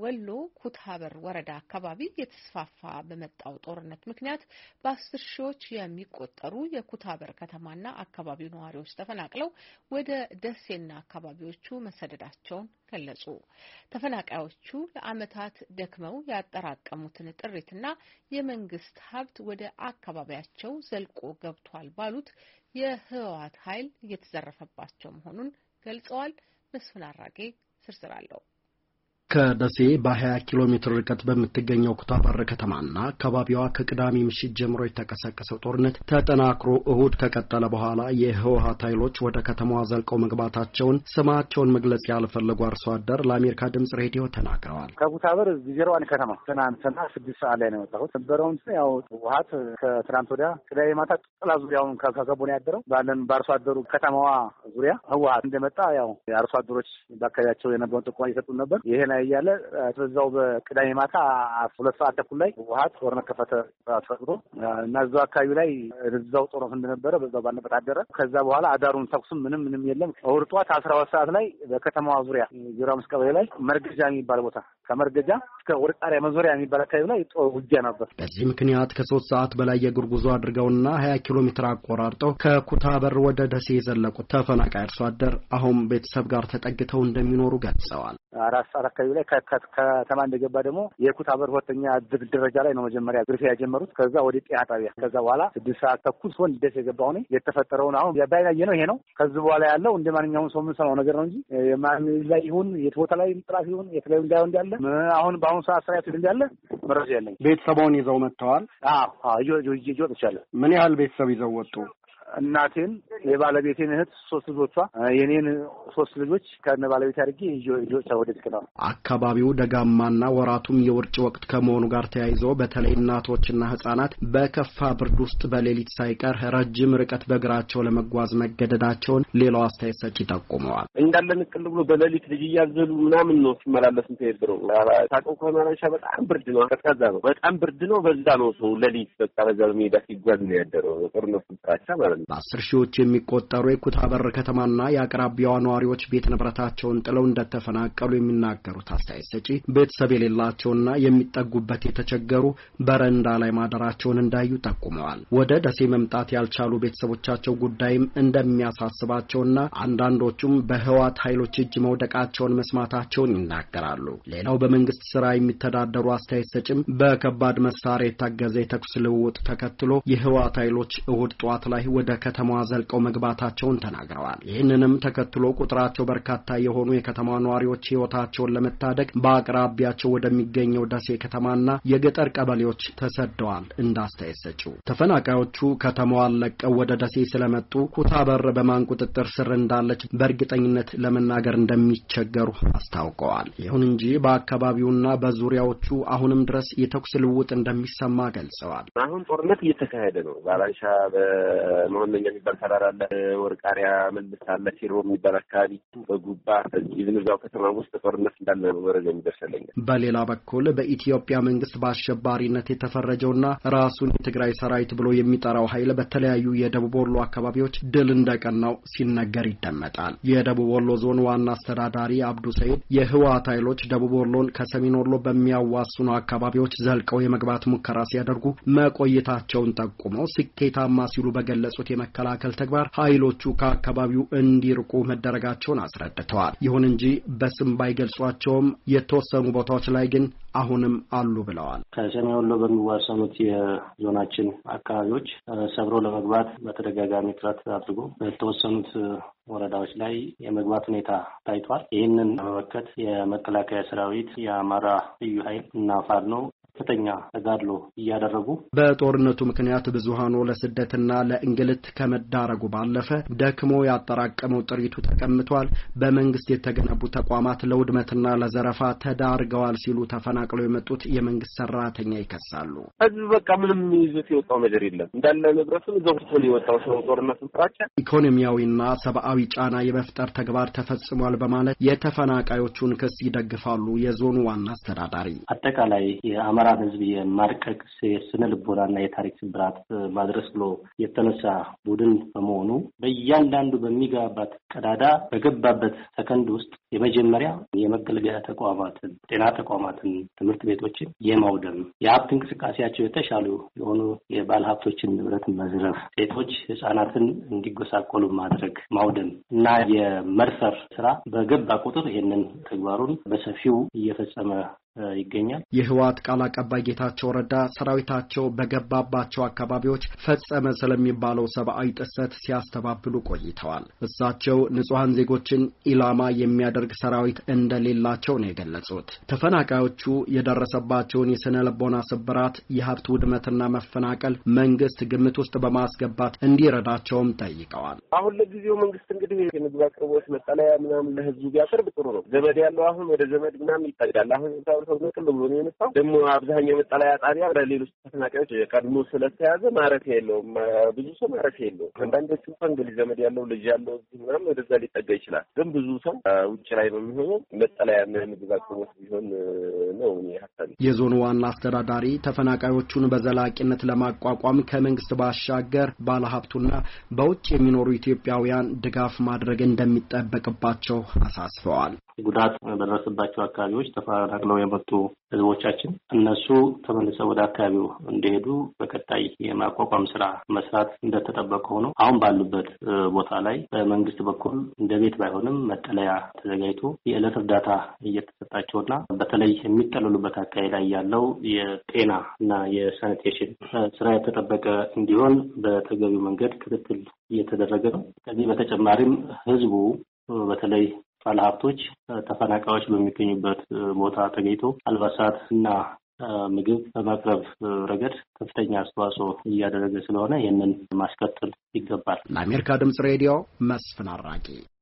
ወሎ ኩታበር ወረዳ አካባቢ የተስፋፋ በመጣው ጦርነት ምክንያት በ10 ሺዎች የሚቆጠሩ የኩታበር ከተማና አካባቢው ነዋሪዎች ተፈናቅለው ወደ ደሴና አካባቢዎቹ መሰደዳቸውን ገለጹ። ተፈናቃዮቹ ለዓመታት ደክመው ያጠራቀሙትን ጥሪትና የመንግስት ሀብት ወደ አካባቢያቸው ዘልቆ ገብቷል ባሉት የህወሓት ኃይል እየተዘረፈባቸው መሆኑን ገልጸዋል። መስፍን አራጌ ዝርዝር አለው። ከደሴ በ20 ኪሎ ሜትር ርቀት በምትገኘው ኩታበር ከተማና አካባቢዋ ከቅዳሜ ምሽት ጀምሮ የተቀሰቀሰው ጦርነት ተጠናክሮ እሁድ ከቀጠለ በኋላ የህወሓት ኃይሎች ወደ ከተማዋ ዘልቀው መግባታቸውን ስማቸውን መግለጽ ያልፈለጉ አርሶ አደር ለአሜሪካ ድምጽ ሬዲዮ ተናግረዋል። ከኩታበር ዜሮዋን ከተማ ትናንትና 6 ሰዓት ላይ ነው የወጣሁት። ነበረውን ያው ህወሓት ከትናንት ወዲያ ቅዳሜ ማታ ጥላ ዙሪያውን ከገቡ ነው ያደረው። ባለን በአርሶ አደሩ ከተማዋ ዙሪያ ህወሓት እንደመጣ ያው የአርሶ አደሮች በአካባቢያቸው የነበረውን ጥቆማ እየሰጡን ነበር። ይሄን ያያለ በዛው በቅዳሜ ማታ 2 ሰዓት ተኩል ላይ ህወሓት ጦርነት ከፈተ አስፈቅዶ እና እዛው አካባቢ ላይ እዛው ጦርነት እንደነበረ በዛው ባለበት አደረ። ከዛ በኋላ አዳሩን ተኩስም ምንም የለም። እሑድ ጠዋት 12 ሰዓት ላይ በከተማዋ ዙሪያ 05 ቀበሌ ላይ መርገጃ የሚባል ቦታ ከመርገጃ እስከ ወርቃሪያ መዞሪያ የሚባል አካባቢ ላይ ውጊያ ነበር። በዚህ ምክንያት ከ3 ሰዓት በላይ የእግር ጉዞ አድርገውና 20 ኪሎ ሜትር አቆራርጠው ከኩታበር ወደ ደሴ የዘለቁት ተፈናቃይ አርሶ አደር አሁን ቤተሰብ ጋር ተጠግተው እንደሚኖሩ ገልጸዋል። 4 ሰዓት አካባቢ ላይ ከተማ እንደገባ ደግሞ የኩታበር ሁለተኛ ደረጃ ላይ ነው መጀመሪያ ግርፊያ የጀመሩት። ከዛ ወደ ጤና ጣቢያ ከዛ በኋላ 6 ሰዓት ተኩል ሲሆን ደሴ የገባው ነው የተፈጠረውን አሁን ያባይናየ ነው። ይሄ ነው ከዚህ በኋላ ያለው እንደ ማንኛውም ሰው የምንሰማው ነገር ነው እንጂ የማን ላይ ይሁን የት ቦታ ላይ ጥራት ይሁን የት ላይ እንዳለ አሁን በአሁኑ ሰዓት ስራ ያለው እንዳለ መረጃ የለኝ። ቤተሰቦን ይዘው መጥተዋል? ይወጡ ይችላል። ምን ያህል ቤተሰብ ይዘው ወጡ? እናቴን የባለቤቴን እህት 3 ልጆቿ የኔን 3 ልጆች ከነ ባለቤቴ አድርጌ ልጆቿ ወደ ትከናው። አካባቢው ደጋማና ወራቱም የውርጭ ወቅት ከመሆኑ ጋር ተያይዞ በተለይ እናቶችና ህጻናት በከፋ ብርድ ውስጥ በሌሊት ሳይቀር ረጅም ርቀት በእግራቸው ለመጓዝ መገደዳቸውን ሌላው አስተያየት ሰጪ ጠቁመዋል። እንዳለን ቅል ብሎ በሌሊት ልጅ እያዘሉ ምናምን ነው ሲመላለስ እንተይድረው ታቀው ከመራሻ በጣም ብርድ ነው፣ ቀዝቃዛ ነው፣ በጣም ብርድ ነው። በዛ ነው ሰው ሌሊት በቃ በዛ ሜዳ ሲጓዝ ነው ያደረው። ጦርነቱ ፍራቻ ማለት ነው። በ10 ሺዎች የሚቆጠሩ የኩታበር ከተማና የአቅራቢያዋ ነዋሪዎች ቤት ንብረታቸውን ጥለው እንደተፈናቀሉ የሚናገሩት አስተያየት ሰጪ ቤተሰብ የሌላቸውና የሚጠጉበት የተቸገሩ በረንዳ ላይ ማደራቸውን እንዳዩ ጠቁመዋል። ወደ ደሴ መምጣት ያልቻሉ ቤተሰቦቻቸው ጉዳይም እንደሚያሳስባቸውና አንዳንዶቹም በህወሓት ኃይሎች እጅ መውደቃቸውን መስማታቸውን ይናገራሉ። ሌላው በመንግስት ስራ የሚተዳደሩ አስተያየት ሰጪም በከባድ መሳሪያ የታገዘ የተኩስ ልውውጥ ተከትሎ የህወሓት ኃይሎች እሁድ ጧት ላይ ወደ ከተማዋ ዘልቀው መግባታቸውን ተናግረዋል። ይህንንም ተከትሎ ቁጥራቸው በርካታ የሆኑ የከተማ ነዋሪዎች ህይወታቸውን ለመታደግ በአቅራቢያቸው ወደሚገኘው ደሴ ከተማና የገጠር ቀበሌዎች ተሰደዋል። እንዳስተያየት ሰጪው ተፈናቃዮቹ ከተማዋን ለቀው ወደ ደሴ ስለመጡ ኩታበር በማን ቁጥጥር ስር እንዳለች በእርግጠኝነት ለመናገር እንደሚቸገሩ አስታውቀዋል። ይሁን እንጂ በአካባቢውና በዙሪያዎቹ አሁንም ድረስ የተኩስ ልውውጥ እንደሚሰማ ገልጸዋል። አሁን ጦርነት እየተካሄደ ነው። ባላንሻ መሆነኛ የሚባል ተራራ አለ፣ ወርቃሪያ መልስ አለ፣ ሲሮ የሚባል አካባቢ በጉባ ይዝምዛው ከተማ ውስጥ ጦርነት እንዳለ ነው መረጃ የሚደርሰልኝ። በሌላ በኩል በኢትዮጵያ መንግስት በአሸባሪነት የተፈረጀውና ራሱን የትግራይ ሰራዊት ብሎ የሚጠራው ኃይል በተለያዩ የደቡብ ወሎ አካባቢዎች ድል እንደቀናው ሲነገር ይደመጣል። የደቡብ ወሎ ዞን ዋና አስተዳዳሪ አብዱ ሰይድ የህወሓት ኃይሎች ደቡብ ወሎን ከሰሜን ወሎ በሚያዋስኑ አካባቢዎች ዘልቀው የመግባት ሙከራ ሲያደርጉ መቆየታቸውን ጠቁመው ስኬታማ ሲሉ በገለጹት የመከላከል ተግባር ኃይሎቹ ከአካባቢው እንዲርቁ መደረጋቸውን አስረድተዋል። ይሁን እንጂ በስም ባይገልጿቸውም የተወሰኑ ቦታዎች ላይ ግን አሁንም አሉ ብለዋል። ከሰሜን ወሎ በሚዋሰኑት የዞናችን አካባቢዎች ሰብሮ ለመግባት በተደጋጋሚ ጥረት አድርጎ በተወሰኑት ወረዳዎች ላይ የመግባት ሁኔታ ታይቷል። ይህንን ለመመከት የመከላከያ ሰራዊት፣ የአማራ ልዩ ኃይል እና ፋኖ ከፍተኛ ተጋድሎ እያደረጉ በጦርነቱ ምክንያት ብዙሃኑ ለስደትና ለእንግልት ከመዳረጉ ባለፈ ደክሞ ያጠራቀመው ጥሪቱ ተቀምጧል። በመንግስት የተገነቡ ተቋማት ለውድመትና ለዘረፋ ተዳርገዋል ሲሉ ተፈናቅለው የመጡት የመንግስት ሰራተኛ ይከሳሉ። ህዝብ በቃ ምንም ይዞት የወጣው ነገር የለም። እንዳለ ንብረቱን ዘውትር የወጣው ሰው ጦርነቱን ፍራቻ ኢኮኖሚያዊና ሰብአዊ ጫና የመፍጠር ተግባር ተፈጽሟል በማለት የተፈናቃዮቹን ክስ ይደግፋሉ። የዞኑ ዋና አስተዳዳሪ አጠቃላይ የአማራ የአማራን ህዝብ የማርቀቅ ስነ ልቦናና የታሪክ ስብራት ማድረስ ብሎ የተነሳ ቡድን በመሆኑ በእያንዳንዱ በሚገባበት ቀዳዳ በገባበት ሰከንድ ውስጥ የመጀመሪያ የመገልገያ ተቋማትን፣ ጤና ተቋማትን፣ ትምህርት ቤቶችን የማውደም የሀብት እንቅስቃሴያቸው የተሻሉ የሆኑ የባለ ሀብቶችን ንብረት መዝረፍ፣ ሴቶች ህጻናትን እንዲጎሳቆሉ ማድረግ፣ ማውደም እና የመድፈር ስራ በገባ ቁጥር ይህንን ተግባሩን በሰፊው እየፈጸመ ይገኛል። የህወሓት ቃል አቀባይ ጌታቸው ረዳ ሰራዊታቸው በገባባቸው አካባቢዎች ፈጸመ ስለሚባለው ሰብአዊ ጥሰት ሲያስተባብሉ ቆይተዋል። እሳቸው ንጹሃን ዜጎችን ኢላማ የሚያደርግ ሰራዊት እንደሌላቸው ነው የገለጹት። ተፈናቃዮቹ የደረሰባቸውን የስነ ልቦና ስብራት፣ የሀብት ውድመትና መፈናቀል መንግስት ግምት ውስጥ በማስገባት እንዲረዳቸውም ጠይቀዋል። አሁን ለጊዜው መንግስት እንግዲህ የምግብ አቅርቦት መጠለያ ምናምን ለህዝቡ ቢያቀርብ ጥሩ ነው። ዘመድ ያለው አሁን ወደ ዘመድ ምናምን ይጠጋል። አሁን ሰው ነው ብሎ ነው የመጣው። ደግሞ አብዛኛው መጠለያ ጣቢያ ለሌሎች ተፈናቃዮች ቀድሞ ስለተያዘ ማረፊያ የለውም። ብዙ ሰው ማረፊያ የለውም። አንዳንዶቹ እንግዲህ ዘመድ ያለው ልጅ ያለው ምናምን ወደዛ ሊጠጋ ይችላል። ግን ብዙ ሰው ውጭ ላይ ነው የሚሆነው። መጠለያና ምግብ አቅርቦት ቢሆን ነው ሀሳብ። የዞኑ ዋና አስተዳዳሪ ተፈናቃዮቹን በዘላቂነት ለማቋቋም ከመንግስት ባሻገር ባለሀብቱና በውጭ የሚኖሩ ኢትዮጵያውያን ድጋፍ ማድረግ እንደሚጠበቅባቸው አሳስበዋል። ጉዳት በደረሰባቸው አካባቢዎች ተፈናቅለው የመጡ ህዝቦቻችን እነሱ ተመልሰው ወደ አካባቢው እንዲሄዱ በቀጣይ የማቋቋም ስራ መስራት እንደተጠበቀ ሆኖ አሁን ባሉበት ቦታ ላይ በመንግስት በኩል እንደ ቤት ባይሆንም መጠለያ ተዘጋጅቶ የዕለት እርዳታ እየተሰጣቸውና በተለይ የሚጠለሉበት አካባቢ ላይ ያለው የጤና እና የሳኒቴሽን ስራ የተጠበቀ እንዲሆን በተገቢው መንገድ ክትትል እየተደረገ ነው። ከዚህ በተጨማሪም ህዝቡ በተለይ ባለሀብቶች ተፈናቃዮች በሚገኙበት ቦታ ተገኝቶ አልባሳት እና ምግብ በማቅረብ ረገድ ከፍተኛ አስተዋጽኦ እያደረገ ስለሆነ ይህንን ማስቀጠል ይገባል። ለአሜሪካ ድምጽ ሬዲዮ መስፍን አራቂ